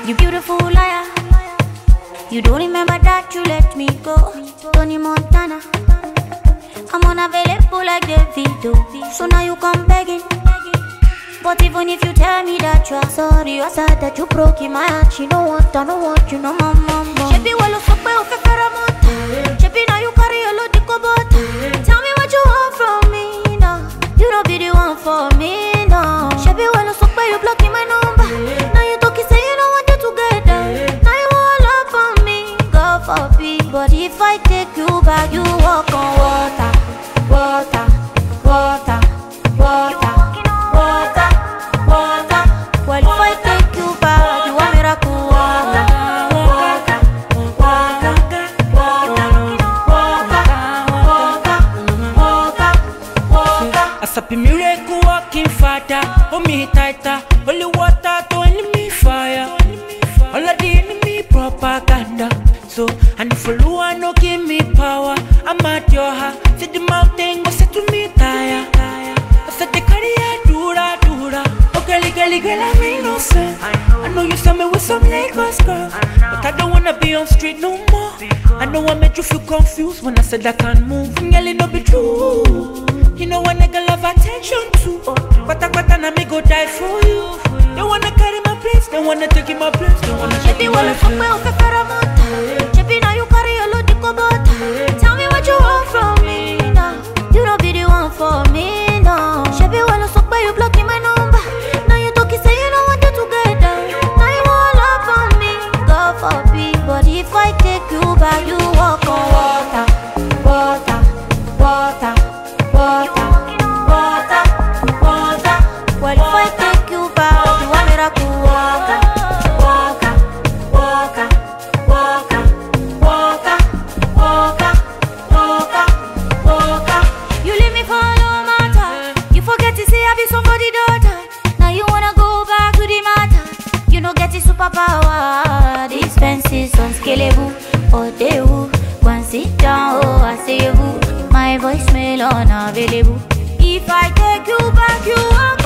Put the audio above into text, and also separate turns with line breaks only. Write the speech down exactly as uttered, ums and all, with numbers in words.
You beautiful liar. You don't remember that you let me go. Tony Montana. I'm unavailable like Davido. So now you come begging. But even if you tell me that you are sorry, I said that you broke in my heart. You don't want, I don't want you, no more, more, more. Shebi walo sope o fe feramota. Shebi now you carry a load of kobota. Tell me what you want from me now. You don't be the one for me now. Shebi walo sope you blocking my number. Now you talking say you don't want you together. Now you want love from me, God forbid. But if I take you back, you walk on water, water, water, water. Well, if I take you back, you want miracle water, water, water, water, water, water.
As a miracle walking father, hold me tighter. Holy water to enemy fire. All of the enemy propaganda. So, and if you want no give me power, I'm at your heart. See the mountain, go set to me tire. I said the career, dura, dura. Girly, girly, girl, I mean no sense. I know you saw me with some Lagos girl, but I don't wanna be on street no more. I know I made you feel confused when I said I can't move. Girl, it no be true. You know a nigga love attention too. But I got and me go die for you. They wanna carry my place, they wanna take in my place, they wanna take
Shebi
in
walo
my
sope o fe feramota. Shebi now you carry a load of kobota. Tell me what you want from me now. You don't be the one for me now. Shebi walo sope you blocking my number. But if I take you back, you walk on water, water, water, water, water, water. Well, if I take you back, you want miracle water, water, water, water, water, water, water, water. You leave me for no matter. You forget to say I be somebody daughter. Now you wanna go back to the matter. You don't get the superpower. These fences unscalable. Oh, they woo. Go and sit down, oh, I say you. My voicemail unavailable. If I take you back, you walk